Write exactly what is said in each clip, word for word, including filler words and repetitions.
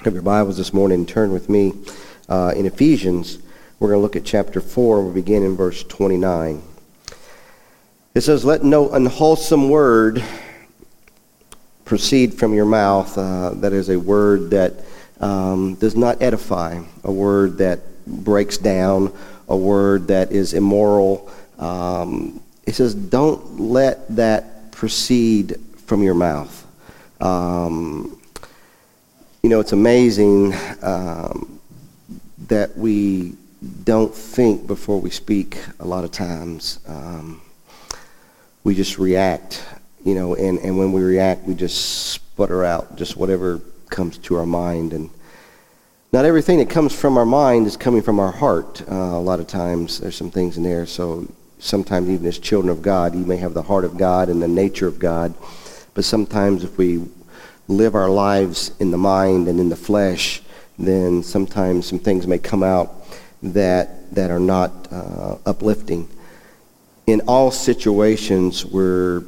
Have your Bibles this morning and turn with me uh, in Ephesians. We're going to look at chapter four. We'll begin in verse twenty-nine. It says, "Let no unwholesome word proceed from your mouth." Uh, that is a word that um, does not edify, a word that breaks down, a word that is immoral. Um, it says, don't let that proceed from your mouth. Um, You know, it's amazing um, that we don't think before we speak a lot of times. Um, we just react, you know, and, and when we react, we just sputter out just whatever comes to our mind. And not everything that comes from our mind is coming from our heart. Uh, a lot of times there's some things in there. So sometimes even as children of God, you may have the heart of God and the nature of God. But sometimes if we live our lives in the mind and in the flesh, then sometimes some things may come out that that are not uh, uplifting. In all situations, we're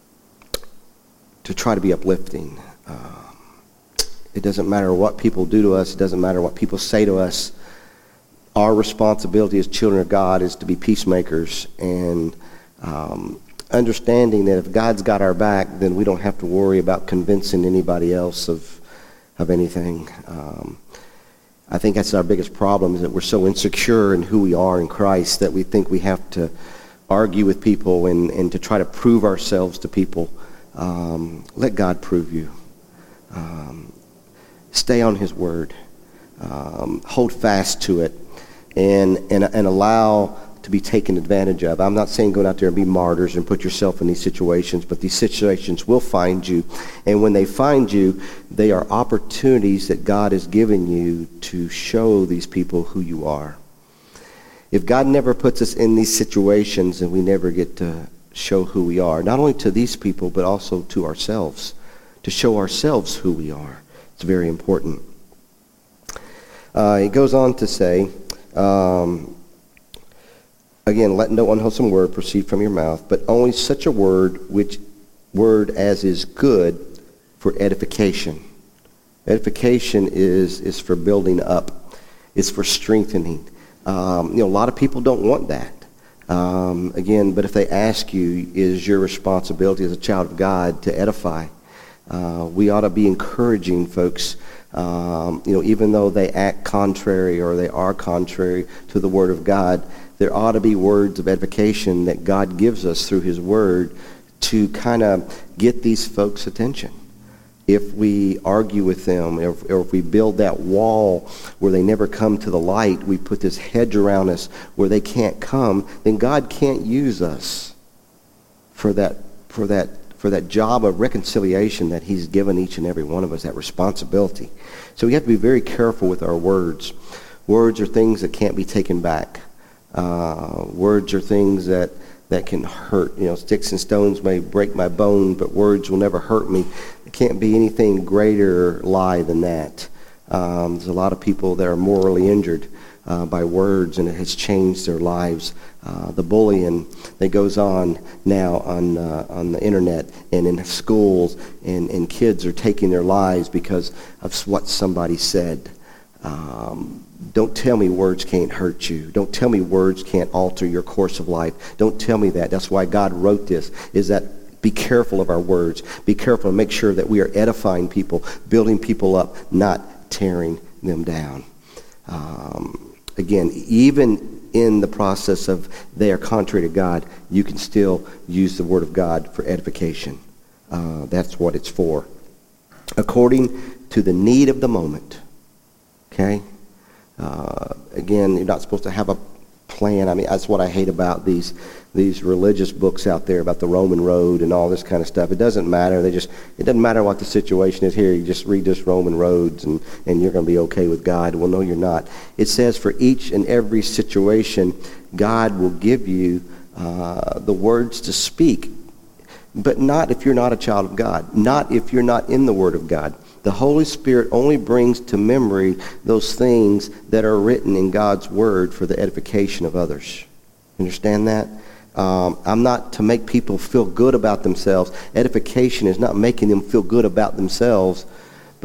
to try to be uplifting. Uh, it doesn't matter what people do to us. It doesn't matter what people say to us. Our responsibility as children of God is to be peacemakers and um, understanding that if God's got our back, then we don't have to worry about convincing anybody else of of anything. Um, I think that's our biggest problem, is that we're so insecure in who we are in Christ that we think we have to argue with people and, and to try to prove ourselves to people. Um, let God prove you. Um, stay on His Word. Um, hold fast to it and, and, and allow to be taken advantage of. I'm not saying go out there and be martyrs and put yourself in these situations, but these situations will find you. And when they find you, they are opportunities that God has given you to show these people who you are. If God never puts us in these situations, then we never get to show who we are, not only to these people, but also to ourselves, to show ourselves who we are. It's very important. Uh, he goes on to say, um, Again, let no unwholesome word proceed from your mouth, but only such a word which word as is good for edification. Edification is is for building up. It's for strengthening. Um, you know, a lot of people don't want that. Um, again, but if they ask you, is your responsibility as a child of God to edify? Uh, we ought to be encouraging folks. Um, you know, even though they act contrary or they are contrary to the Word of God, there ought to be words of edification that God gives us through His Word to kind of get these folks' attention. If we argue with them, or if, or if we build that wall where they never come to the light, we put this hedge around us where they can't come, then God can't use us for that, for that, for that job of reconciliation that He's given each and every one of us, that responsibility. So we have to be very careful with our words. Words are things that can't be taken back. Uh, words are things that, that can hurt. You know, sticks and stones may break my bone, but words will never hurt me. There can't be anything greater lie than that. Um, there's a lot of people that are morally injured uh, by words, and it has changed their lives. Uh, the bullying that goes on now on uh, on the internet and in schools, and, and kids are taking their lives because of what somebody said. Um, Don't tell me words can't hurt you. Don't tell me words can't alter your course of life. Don't tell me that. That's why God wrote this, is that be careful of our words. Be careful and make sure that we are edifying people, building people up, not tearing them down. Um, again, even in the process of they are contrary to God, you can still use the Word of God for edification. Uh, that's what it's for. According to the need of the moment. Okay? Uh, again, you're not supposed to have a plan. I mean, that's what I hate about these these religious books out there about the Roman road and all this kind of stuff. It doesn't matter. They just it doesn't matter what the situation is here. You just read this Roman roads and, and you're going to be okay with God. Well, no, you're not. It says for each and every situation, God will give you uh, the words to speak, but not if you're not a child of God, not if you're not in the Word of God. The Holy Spirit only brings to memory those things that are written in God's Word for the edification of others. Understand that? Um, I'm not to make people feel good about themselves. Edification is not making them feel good about themselves, but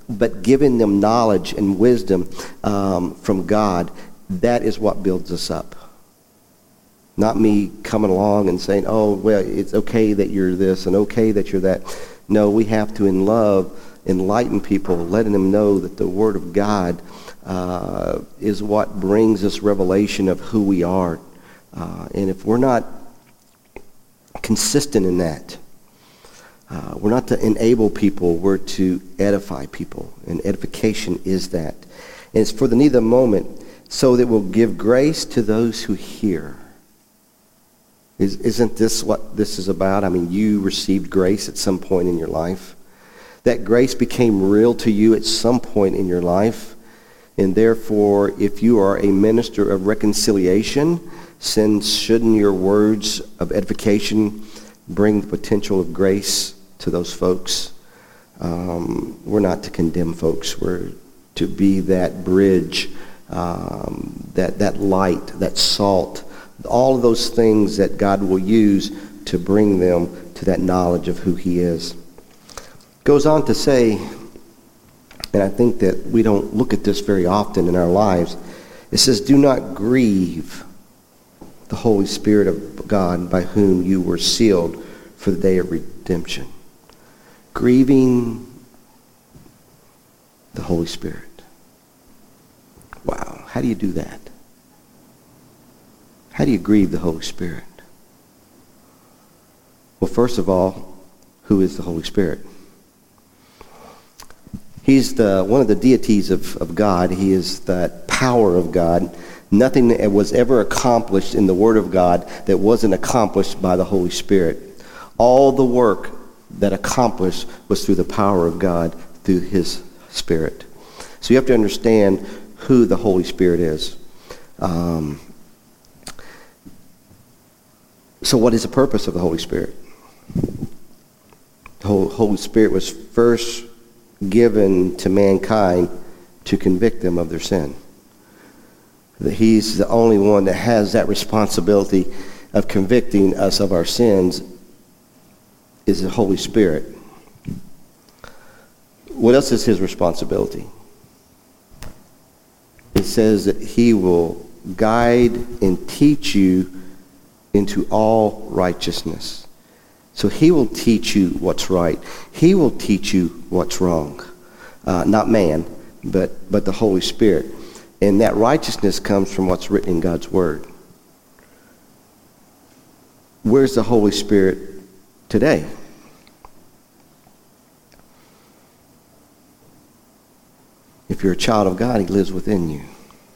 but giving them knowledge and wisdom um, from God, that is what builds us up. Not me coming along and saying, oh, well, it's okay that you're this and okay that you're that. No, we have to, in love, enlighten people, letting them know that the Word of God uh, is what brings us revelation of who we are. Uh, and if we're not consistent in that, uh, we're not to enable people, we're to edify people. And edification is that. And it's for the need of the moment, so that we'll give grace to those who hear. Is, isn't this what this is about? I mean, you received grace at some point in your life. That grace became real to you at some point in your life. And therefore, if you are a minister of reconciliation, then shouldn't your words of edification bring the potential of grace to those folks? Um, we're not to condemn folks. We're to be that bridge, um, that, that light, that salt, all of those things that God will use to bring them to that knowledge of who He is. Goes on to say, and I think that we don't look at this very often in our lives, it says, do not grieve the Holy Spirit of God, by whom you were sealed for the day of redemption. Grieving the Holy Spirit. Wow, how do you do that? How do you grieve the Holy Spirit? Well, first of all, who is the Holy Spirit? He's the one of the deities of, of God. He is that power of God. Nothing that was ever accomplished in the Word of God that wasn't accomplished by the Holy Spirit. All the work that accomplished was through the power of God, through His Spirit. So you have to understand who the Holy Spirit is. Um, so what is the purpose of the Holy Spirit? The Holy Spirit was first given to mankind to convict them of their sin. That He's the only one that has that responsibility of convicting us of our sins is the Holy Spirit. What else is His responsibility? It says that He will guide and teach you into all righteousness. So He will teach you what's right. He will teach you what's wrong. Uh, not man, but, but the Holy Spirit. And that righteousness comes from what's written in God's Word. Where's the Holy Spirit today? If you're a child of God, He lives within you.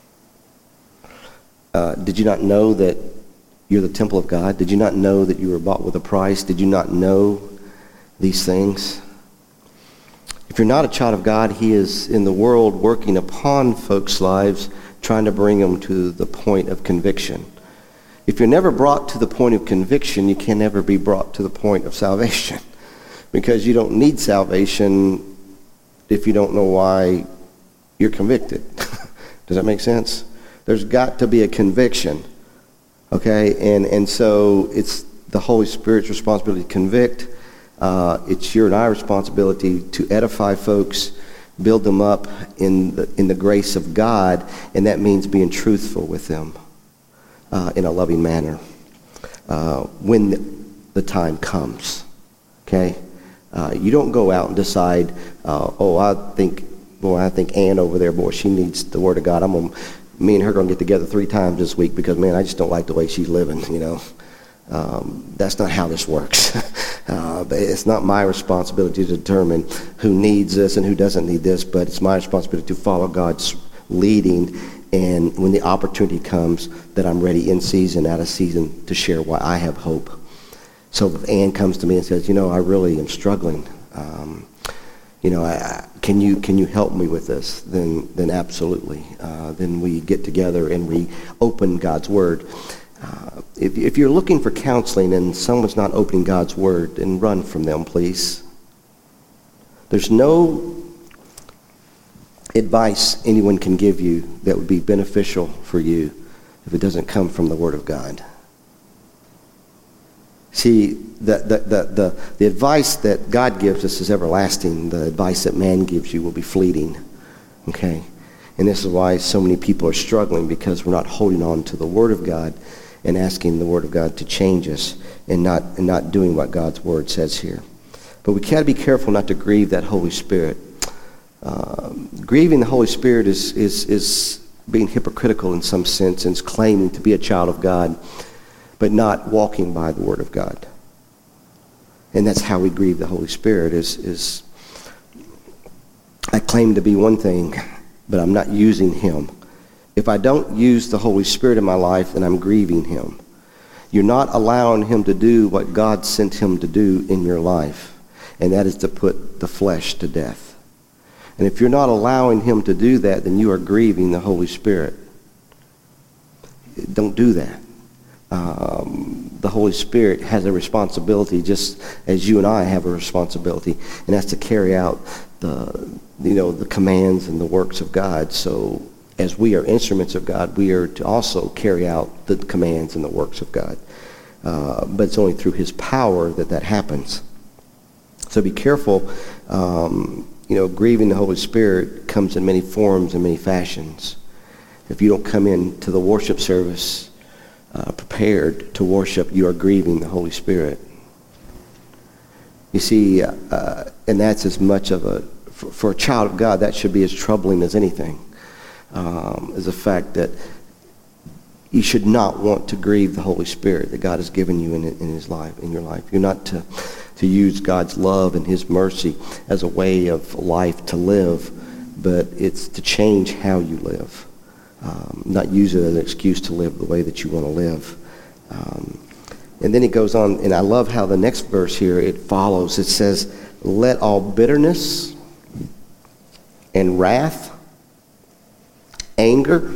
Uh, did you not know that you're the temple of God? Did you not know that you were bought with a price? Did you not know these things? If you're not a child of God, He is in the world working upon folks' lives, trying to bring them to the point of conviction. If you're never brought to the point of conviction, you can never be brought to the point of salvation. Because you don't need salvation if you don't know why you're convicted. Does that make sense? There's got to be a conviction. Okay, and, and so it's the Holy Spirit's responsibility to convict. Uh, it's your and our responsibility to edify folks, build them up in the, in the grace of God, and that means being truthful with them uh, in a loving manner uh, when the, the time comes. Okay, uh, you don't go out and decide, uh, oh, I think, boy, I think Ann over there, boy, she needs the Word of God. I'm gonna. Me and her are going to get together three times this week because, man, I just don't like the way she's living, you know. Um, that's not how this works. uh, but it's not my responsibility to determine who needs this and who doesn't need this, but it's my responsibility to follow God's leading, and when the opportunity comes, that I'm ready in season, out of season, to share why I have hope. So if Ann comes to me and says, you know, I really am struggling, um, you know, I, can you can you help me with this? Then then absolutely. Uh, then we get together and we open God's Word. Uh, if, if you're looking for counseling and someone's not opening God's Word, then run from them, please. There's no advice anyone can give you that would be beneficial for you if it doesn't come from the Word of God. See, the, the, the, the, the advice that God gives us is everlasting. The advice that man gives you will be fleeting. Okay? And this is why so many people are struggling, because we're not holding on to the Word of God and asking the Word of God to change us and not, and not doing what God's Word says here. But we got to be careful not to grieve that Holy Spirit. Um, grieving the Holy Spirit is, is, is being hypocritical in some sense, and is claiming to be a child of God, but not walking by the Word of God. And that's how we grieve the Holy Spirit, is, is I claim to be one thing, but I'm not using Him. If I don't use the Holy Spirit in my life, then I'm grieving Him. You're not allowing Him to do what God sent Him to do in your life, and that is to put the flesh to death. And if you're not allowing Him to do that, then you are grieving the Holy Spirit. Don't do that. Um, the Holy Spirit has a responsibility, just as you and I have a responsibility, and that's to carry out the, you know, the commands and the works of God. So as we are instruments of God, we are to also carry out the commands and the works of God. Uh, but it's only through His power that that happens. So be careful. Um, you know, grieving the Holy Spirit comes in many forms and many fashions. If you don't come into the worship service uh, prepared to worship, you are grieving the Holy Spirit. You see, uh, and that's as much of a, for, for a child of God, that should be as troubling as anything. Um, is the fact that you should not want to grieve the Holy Spirit that God has given you in, in His life, in your life. You're not to, to use God's love and His mercy as a way of life to live, but it's to change how you live. Um, not use it as an excuse to live the way that you want to live. Um, and then he goes on, and I love how the next verse here, it follows. It says, let all bitterness and wrath, anger,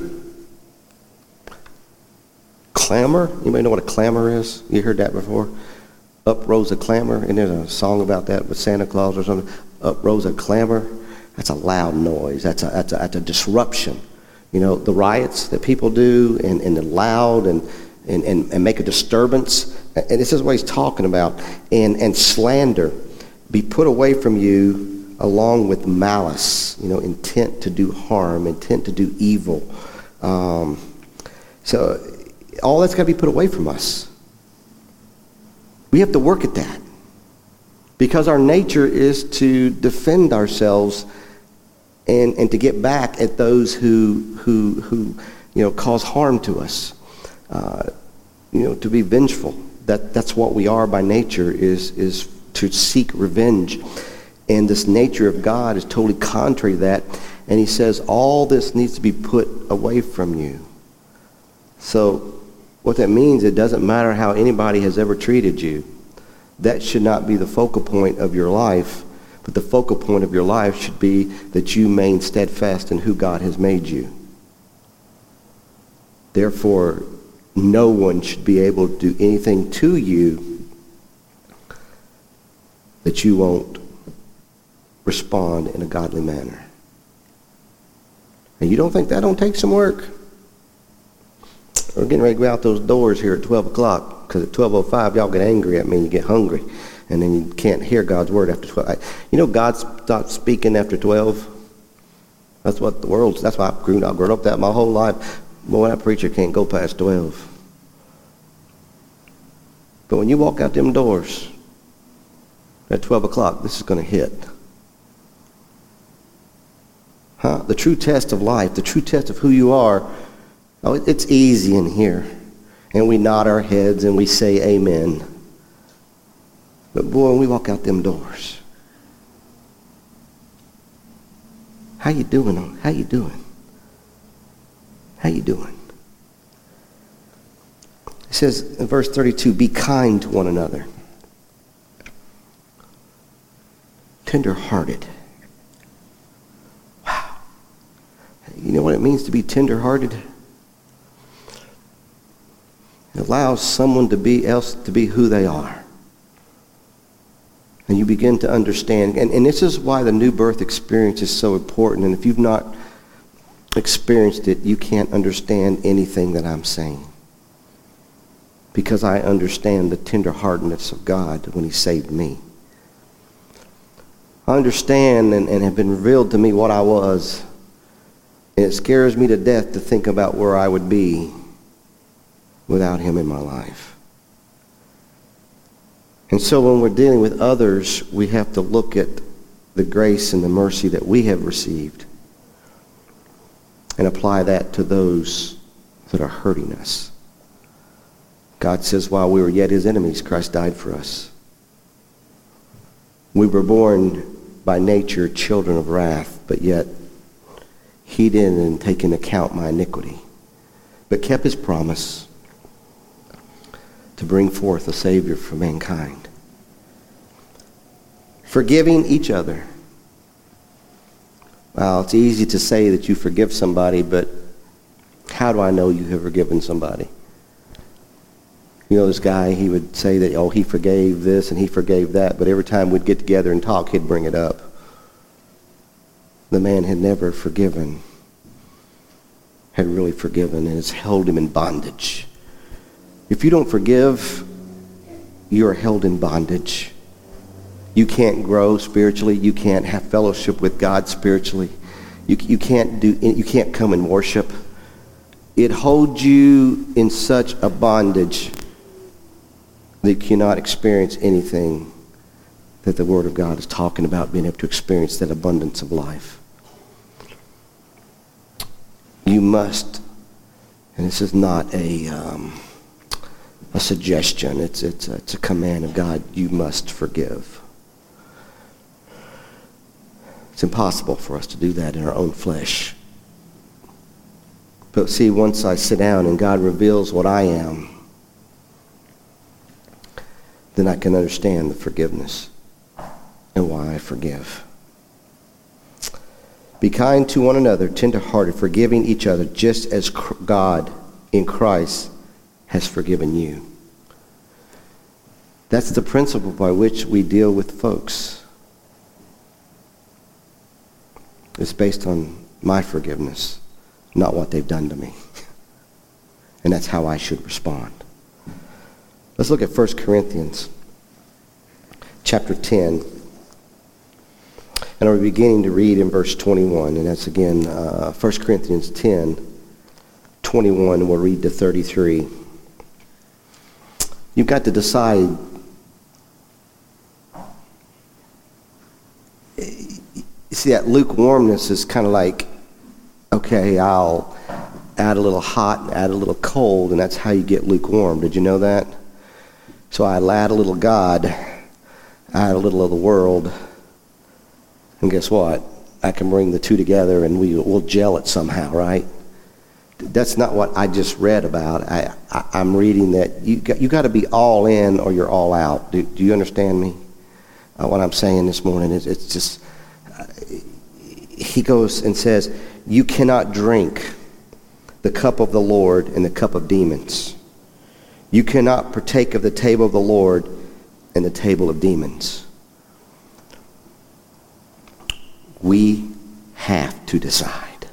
clamor. Anybody know what a clamor is? You heard that before? Up rose a clamor. And there's a song about that with Santa Claus or something. Up rose a clamor. That's a loud noise. That's a, that's a, that's a disruption. You know, the riots that people do, and, and the loud and, and, and, and make a disturbance. And this is what he's talking about. And, and slander be put away from you along with malice, you know, intent to do harm, intent to do evil. Um, so all that's got to be put away from us. We have to work at that, because our nature is to defend ourselves and, and to get back at those who who who you know cause harm to us. Uh, you know, to be vengeful. That that's what we are by nature, is is to seek revenge. And this nature of God is totally contrary to that. And he says all this needs to be put away from you. So what that means, it doesn't matter how anybody has ever treated you. That should not be the focal point of your life. But the focal point of your life should be that you remain steadfast in who God has made you. Therefore, no one should be able to do anything to you that you won't respond in a godly manner. And you don't think that don't take some work? We're getting ready to go out those doors here at twelve o'clock, because at twelve oh five y'all get angry at me and you get hungry, and then you can't hear God's word after twelve. You know, God stopped speaking after twelve. That's what the world's, that's why I've grown, I've grown up that my whole life. Boy, that preacher can't go past twelve. But when you walk out them doors at twelve o'clock, this is going to hit. Huh? The true test of life, the true test of who you are. Oh, it's easy in here. And we nod our heads and we say amen. But boy, when we walk out them doors, how you doing? How you doing? How you doing? It says in verse thirty-two, be kind to one another. Tender-hearted. Wow. You know what it means to be tender-hearted? It allows someone to be else to be who they are. And you begin to understand. And, and this is why the new birth experience is so important. And if you've not experienced it, you can't understand anything that I'm saying. because I understand the tenderheartedness of God when he saved me. I understand and, and have been revealed to me what I was. And it scares me to death to think about where I would be without him in my life. And so when we're dealing with others, we have to look at the grace and the mercy that we have received and apply that to those that are hurting us. God says, while we were yet his enemies, Christ died for us. We were born by nature children of wrath, but yet he didn't take into account my iniquity, but kept his promise to bring forth a Savior for mankind. Forgiving each other. Well, it's easy to say that you forgive somebody, but how do I know you have forgiven somebody? You know, this guy, he would say that, oh, he forgave this and he forgave that, but every time we'd get together and talk, he'd bring it up. The man had never forgiven, had really forgiven, and has held him in bondage. If you don't forgive, you are held in bondage. You can't grow spiritually. You can't have fellowship with God spiritually. You, you can't do. You can't come and worship. It holds you in such a bondage that you cannot experience anything that the Word of God is talking about, being able to experience that abundance of life. You must, and this is not a um, a suggestion. It's it's a, it's a command of God. You must forgive. It's impossible for us to do that in our own flesh. But see, once I sit down and God reveals what I am, then I can understand the forgiveness and why I forgive. Be kind to one another, tender-hearted, forgiving each other, just as God in Christ has forgiven you. That's the principle by which we deal with folks. It's based on my forgiveness, not what they've done to me. And that's how I should respond. Let's look at First Corinthians chapter ten. And we're beginning to read in verse twenty-one. And that's again uh, First Corinthians ten, twenty-one, and we'll read to thirty-three. You've got to decide. See, that lukewarmness is kind of like, okay, I'll add a little hot and add a little cold, and that's how you get lukewarm. Did you know that? So I add a little God, I add a little of the world, and guess what? I can bring the two together and we, we'll gel it somehow, right? That's not what I just read about. I, I, I'm reading that you got, you got to be all in or you're all out. Do, do you understand me? Uh, what I'm saying this morning is it's just, uh, he goes and says, you cannot drink the cup of the Lord and the cup of demons. You cannot partake of the table of the Lord and the table of demons. We have to decide.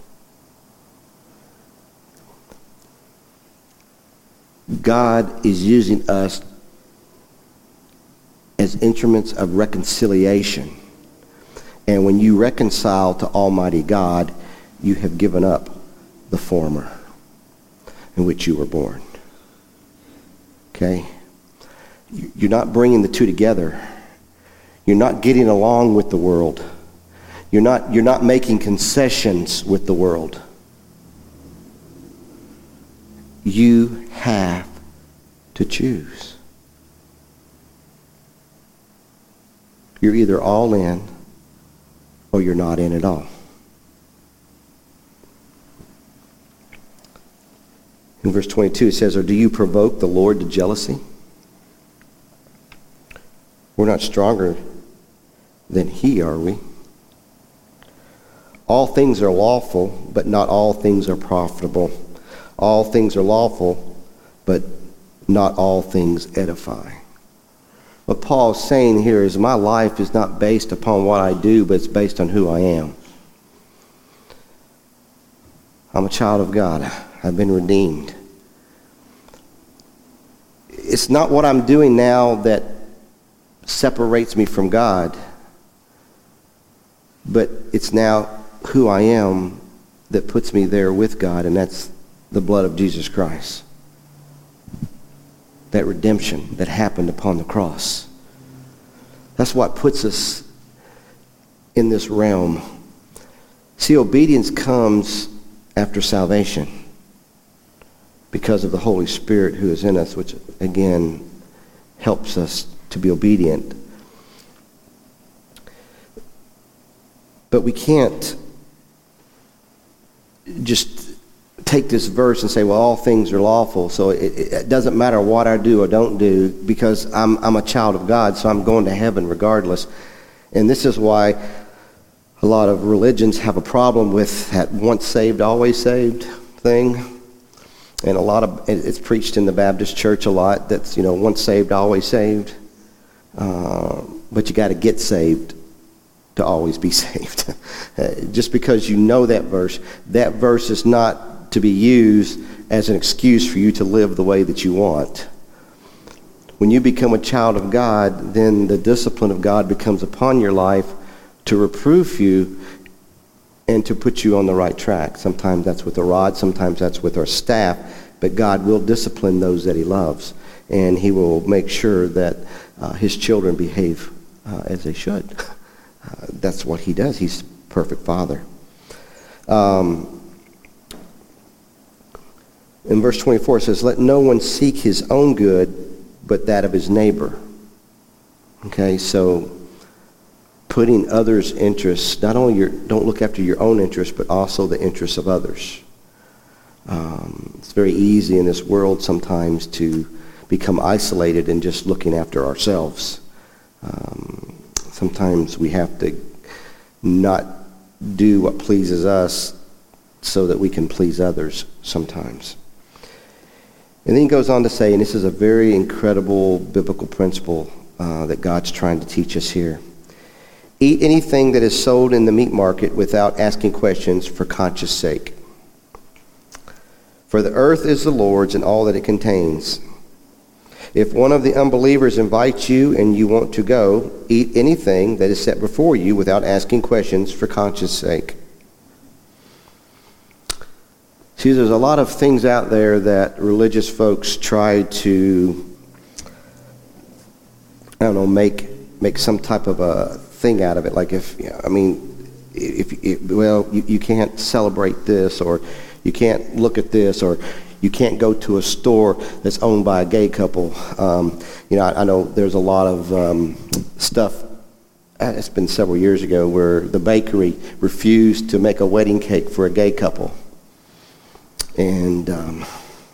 God is using us as instruments of reconciliation. And when you reconcile to Almighty God, you have given up the former in which you were born. Okay? You're not bringing the two together. You're not getting along with the world. You're not, you're not making concessions with the world. You have to choose. You're either all in or you're not in at all. In verse twenty-two it says, or do you provoke the Lord to jealousy? We're not stronger than he, are we? All things are lawful, but not all things are profitable. All things are lawful, but not all things edify. What Paul's saying here is my life is not based upon what I do, but it's based on who I am. I'm a child of God. I've been redeemed. it's not what I'm doing now that separates me from God, but it's now who I am that puts me there with God, and that's the blood of Jesus Christ. That redemption that happened upon the cross. That's what puts us in this realm. See, obedience comes after salvation because of the Holy Spirit who is in us, which again helps us to be obedient. But we can't just take this verse and say, well, all things are lawful, so it, it doesn't matter what I do or don't do because I'm, I'm a child of God, so I'm going to heaven regardless. And this is why a lot of religions have a problem with that once saved, always saved thing. And a lot of, it's preached in the Baptist church a lot, that's, you know, once saved, always saved. Uh, but you got to get saved to always be saved. Just because you know that verse, that verse is not to be used as an excuse for you to live the way that you want. When you become a child of God, then the discipline of God becomes upon your life to reprove you and to put you on the right track. Sometimes that's with a rod, sometimes that's with our staff, but God will discipline those that he loves, and he will make sure that uh, his children behave uh, as they should. Uh, that's what he does. He's a perfect father. Um, in verse twenty-four it says, let no one seek his own good, but that of his neighbor. Okay, so putting others' interests, not only your, don't look after your own interests, but also the interests of others. Um, it's very easy in this world sometimes to become isolated and just looking after ourselves. Um, sometimes we have to not do what pleases us so that we can please others sometimes. And then he goes on to say, and this is a very incredible biblical principle uh, that God's trying to teach us here. Eat anything that is sold in the meat market without asking questions for conscience sake. For the earth is the Lord's and all that it contains. If one of the unbelievers invites you and you want to go, eat anything that is set before you without asking questions for conscience sake. See, there's a lot of things out there that religious folks try to, I don't know, make make some type of a thing out of it. Like if, you know, I mean, if, if well, you, you can't celebrate this, or you can't look at this, or you can't go to a store that's owned by a gay couple. Um, you know, I, I know there's a lot of um, stuff. It's been several years ago where the bakery refused to make a wedding cake for a gay couple. And, um,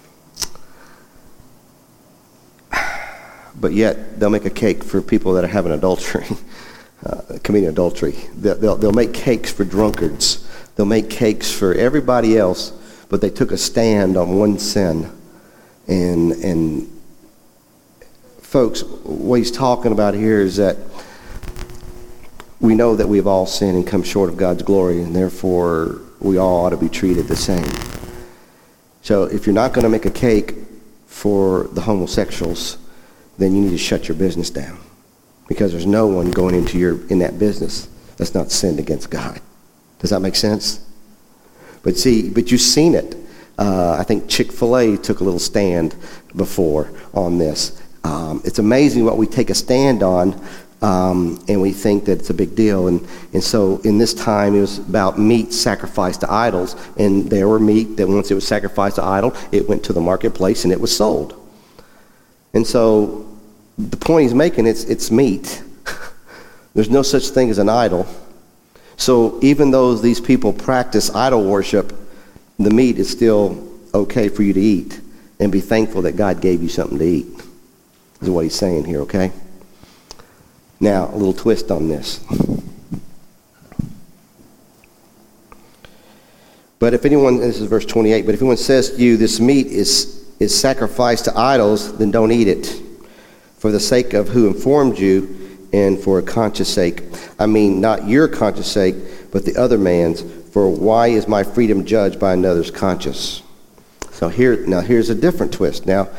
but yet they'll make a cake for people that are having adultery, uh, committing adultery. They'll, they'll, they'll make cakes for drunkards. They'll make cakes for everybody else, but they took a stand on one sin. And, and folks, what he's talking about here is that we know that we've all sinned and come short of God's glory, and therefore we all ought to be treated the same. So if you're not going to make a cake for the homosexuals, then you need to shut your business down, because there's no one going into your in that business that's not sinned against God. Does that make sense? But see, but you've seen it. Uh, I think Chick-fil-A took a little stand before on this. Um, it's amazing what we take a stand on, um, and we think that it's a big deal. And, and so in this time, it was about meat sacrificed to idols. And there were meat that once it was sacrificed to idol, it went to the marketplace and it was sold. And so the point he's making, it's, it's meat. There's no such thing as an idol. So even though these people practice idol worship, the meat is still okay for you to eat, and be thankful that God gave you something to eat. This is what he's saying here, okay? Now, a little twist on this. But if anyone, this is verse twenty-eight, but if anyone says to you, this meat is, is sacrificed to idols, then don't eat it, for the sake of who informed you, and for a conscience sake. I mean, not your conscience sake, but the other man's. For why is my freedom judged by another's conscience? So here, now here's a different twist. Now,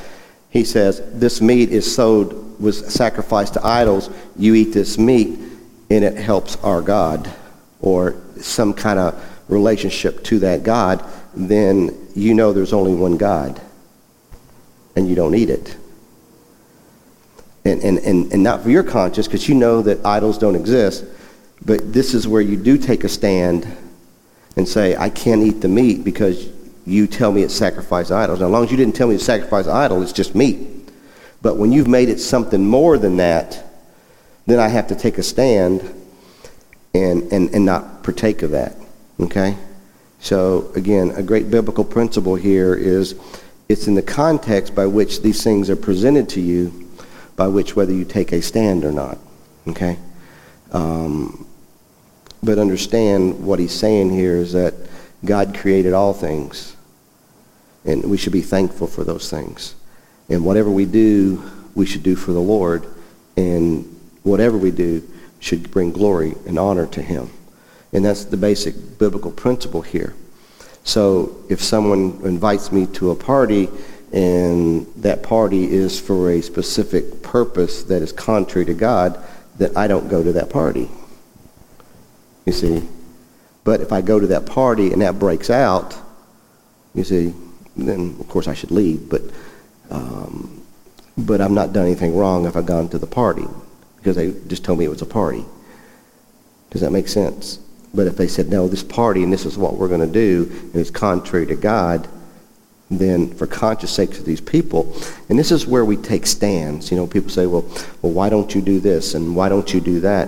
He says, this meat is sold, was sacrificed to idols. You eat this meat, and it helps our God, or some kind of relationship to that God, then you know there's only one God, and you don't eat it. And, and, and, and not for your conscience, because you know that idols don't exist, but this is where you do take a stand and say, I can't eat the meat because you tell me it's sacrificed to idols. Now, as long as you didn't tell me it's sacrificed to idol, it's just meat. But when you've made it something more than that, then I have to take a stand and, and, and not partake of that. Okay? So, again, a great biblical principle here is it's in the context by which these things are presented to you, by which whether you take a stand or not. Okay? Um, but understand what he's saying here is that God created all things, and we should be thankful for those things. And whatever we do, we should do for the Lord, and whatever we do should bring glory and honor to him. And that's the basic biblical principle here. So if someone invites me to a party and that party is for a specific purpose that is contrary to God, then I don't go to that party. You see? But if I go to that party and that breaks out, you see, then of course I should leave. But um, but I've not done anything wrong if I've gone to the party, because they just told me it was a party. Does that make sense? But if they said, no, this party and this is what we're going to do, and it's contrary to God, then for conscience sakes of these people, and this is where we take stands. You know, people say, well, well, why don't you do this and why don't you do that?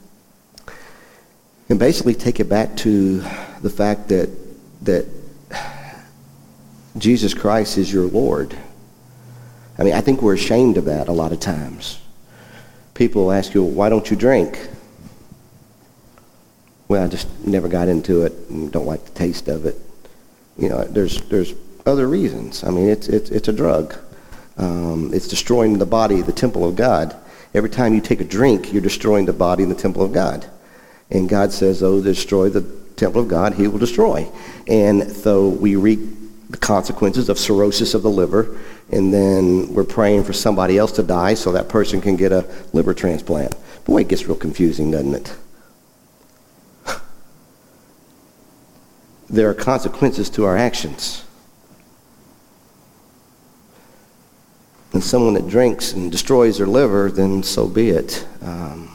And basically take it back to the fact that that Jesus Christ is your Lord. I mean, I think we're ashamed of that a lot of times. People ask you, well, why don't you drink? Well, I just never got into it and don't like the taste of it. You know, there's there's other reasons. I mean, it's it's it's a drug. Um, it's destroying the body, the temple of God. Every time you take a drink, you're destroying the body and the temple of God. And God says, oh, destroy the temple of God, he will destroy. And so we reap the consequences of cirrhosis of the liver, and then we're praying for somebody else to die so that person can get a liver transplant. Boy, it gets real confusing, doesn't it? There are consequences to our actions. And someone that drinks and destroys their liver, then so be it. Um,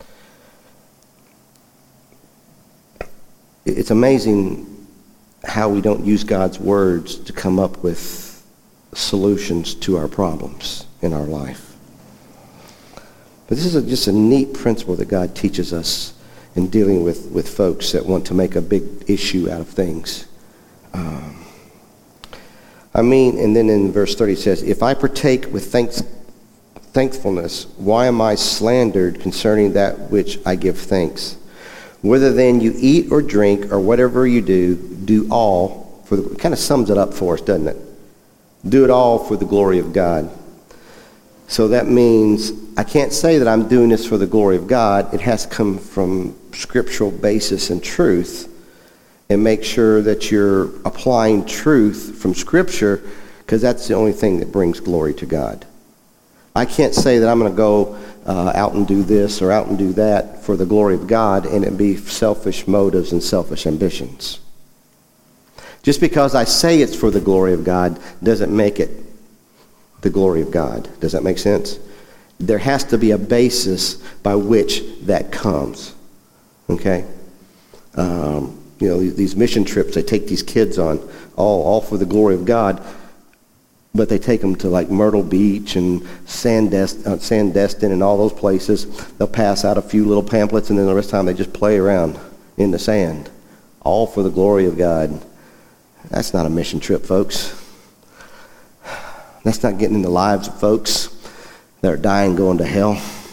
it's amazing how we don't use God's words to come up with solutions to our problems in our life. But this is a, just a neat principle that God teaches us in dealing with, with folks that want to make a big issue out of things. Um, I mean, and then in verse thirty it says, if I partake with thanks, thankfulness, why am I slandered concerning that which I give thanks? Whether then you eat or drink or whatever you do, do all for the, it kind of sums it up for us, doesn't it? Do it all for the glory of God. So that means I can't say that I'm doing this for the glory of God. It has to come from scriptural basis and truth, and make sure that you're applying truth from Scripture, because that's the only thing that brings glory to God. I can't say that I'm going to go uh, out and do this or out and do that for the glory of God, and it be selfish motives and selfish ambitions. Just because I say it's for the glory of God doesn't make it the glory of God. Does that make sense? There has to be a basis by which that comes. Okay? Um, you know, these mission trips they take these kids on, all, all for the glory of God, but they take them to like Myrtle Beach and Sandest, uh, Sandestin and all those places. They'll pass out a few little pamphlets, and then the rest of the time they just play around in the sand. All for the glory of God. That's not a mission trip, folks. That's not getting in the lives of folks that are dying going to hell.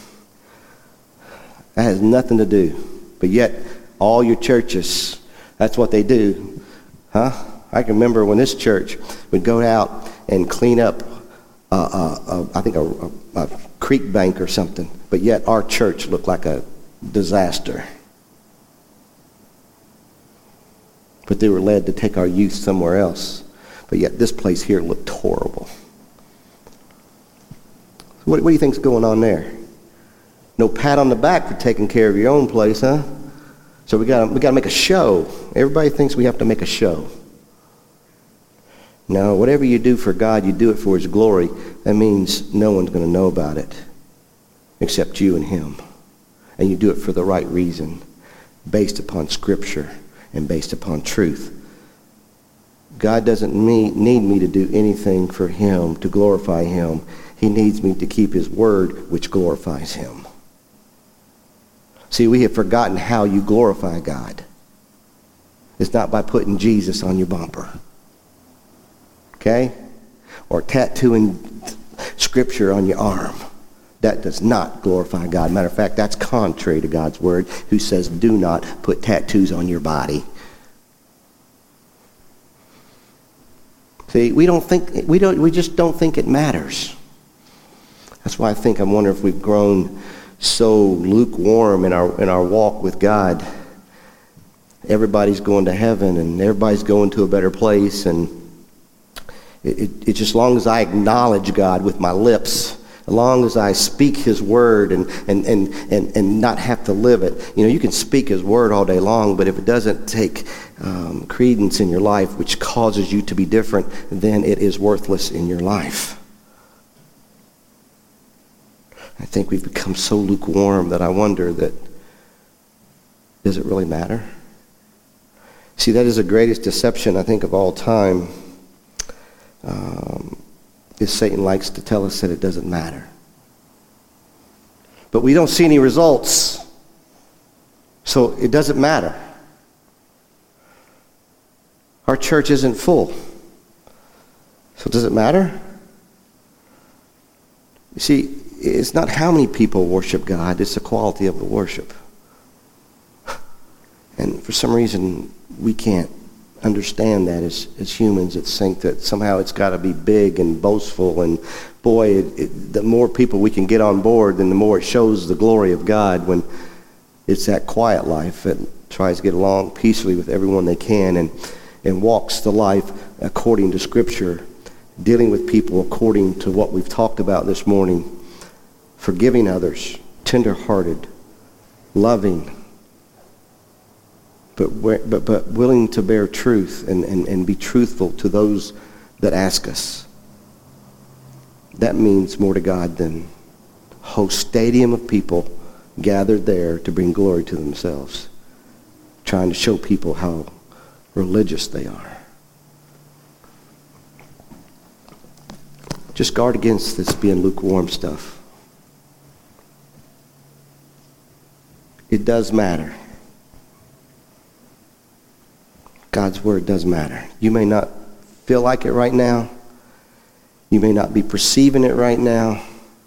That has nothing to do. But yet, all your churches, that's what they do. Huh? I can remember when this church would go out and clean up, uh, uh, uh, I think, a, a, a creek bank or something. But yet, our church looked like a disaster. But they were led to take our youth somewhere else. But yet, this place here looked horrible. What, what do you think's going on there? No pat on the back for taking care of your own place, huh? So we got we got to make a show. Everybody thinks we have to make a show. No, whatever you do for God, you do it for His glory. That means no one's going to know about it except you and Him. And you do it for the right reason, based upon Scripture and based upon truth. God doesn't need me to do anything for Him to glorify Him. He needs me to keep His word, which glorifies Him. See, we have forgotten how you glorify God. It's not by putting Jesus on your bumper. Okay? Or tattooing Scripture on your arm. That does not glorify God. Matter of fact, that's contrary to God's word, who says, do not put tattoos on your body. See, we don't think we don't we just don't think it matters. That's why I think I'm wondering if we've grown so lukewarm in our in our walk with God. Everybody's going to heaven and everybody's going to a better place, and it, it, it's just as long as I acknowledge God with my lips, as long as I speak His word and, and, and, and, and not have to live it. You know, you can speak His word all day long, but if it doesn't take um, credence in your life, which causes you to be different, then it is worthless in your life. I think we've become so lukewarm that I wonder that, does it really matter? See, that is the greatest deception, I think, of all time. Um, is Satan likes to tell us that it doesn't matter. But we don't see any results, so it doesn't matter. Our church isn't full, so does it matter? You see, it's not how many people worship God, it's the quality of the worship. And for some reason, we can't understand that as, as humans that think that somehow it's got to be big and boastful, and boy, it, it, the more people we can get on board, then the more it shows the glory of God, when it's that quiet life that tries to get along peacefully with everyone they can and, and walks the life according to Scripture, dealing with people according to what we've talked about this morning, forgiving others, tender-hearted, loving, But, but but willing to bear truth and, and, and be truthful to those that ask us. That means more to God than a whole stadium of people gathered there to bring glory to themselves, trying to show people how religious they are. Just guard against this being lukewarm stuff. It does matter. God's word does matter. You may not feel like it right now. You may not be perceiving it right now.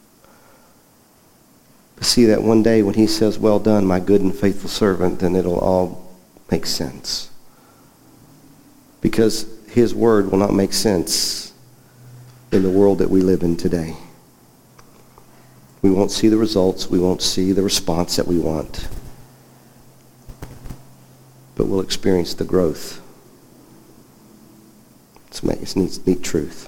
But see that one day when He says, well done, my good and faithful servant, then it'll all make sense. Because His word will not make sense in the world that we live in today. We won't see the results. We won't see the response that we want. But we'll experience the growth. It's, it's neat, neat truth.